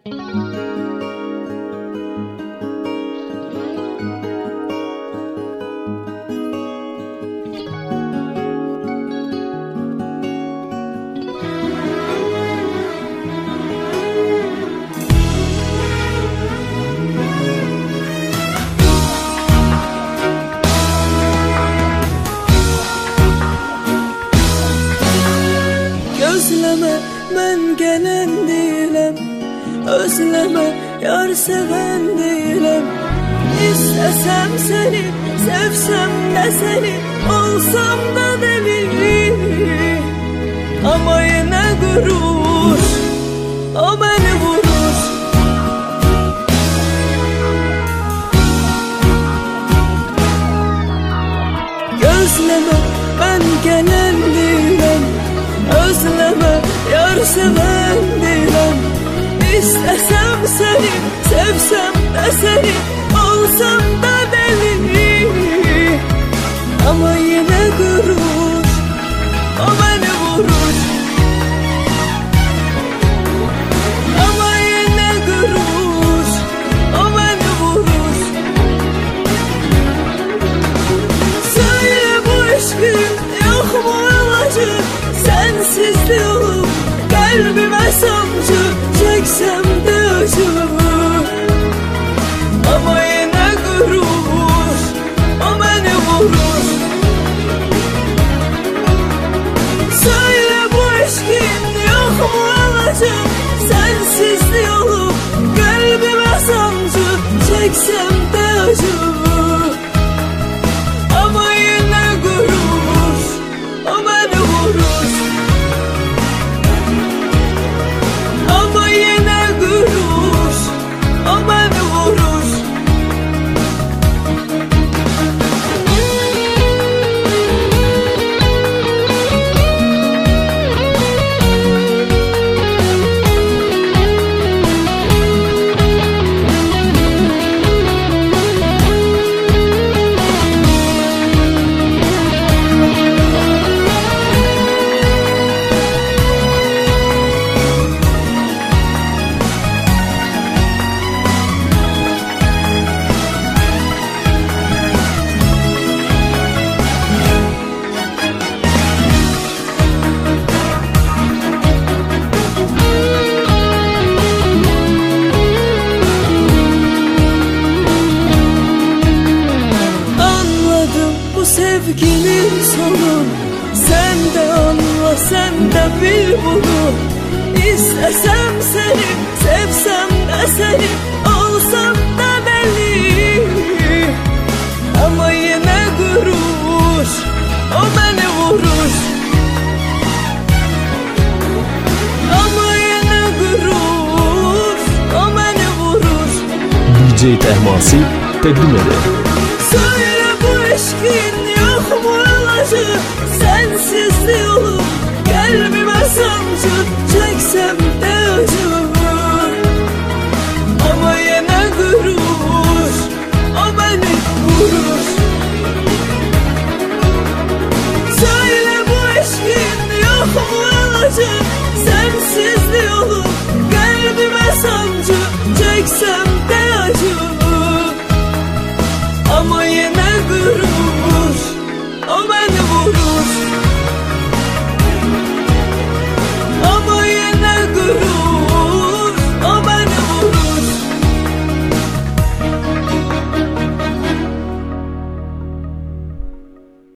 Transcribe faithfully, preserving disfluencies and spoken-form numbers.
Özleme, ben gelen değilim. Özleme, yar seven değilim. İstesem seni, sevsem de seni, olsam da deli. Ama yine gurur, o beni vurur. Gözleme, ben gelen değilim. Özleme, yar seven değilim. İstesem seni, sevsem de seni, olsam da deli. Ama yine gurur, o beni vurur. Ama yine gurur, o beni vurur. Söyle bu aşkın yok mu ilacı? Sensizliği olup kalbime sancı çeksem de acı. Ama yine gurur, o beni vurur. Söyle bu aşkın yok mu ilacı? Sensizliği olup kalbime sancı çeksem de acı. Ama yine gurur, o beni vurur. Ama yine gurur, o beni vurur. Sevginin sonu, sen de anla, sen de bil bunu. İstesem seni, sevsem de seni, olsam da deli. Ama yine gurur, o beni vurur. Ama yine gurur, o beni vurur. D J Tehmasi təqdim edir. Söyle bu aşkın yok mu ilacı? Sensizliği olup kalbime sancı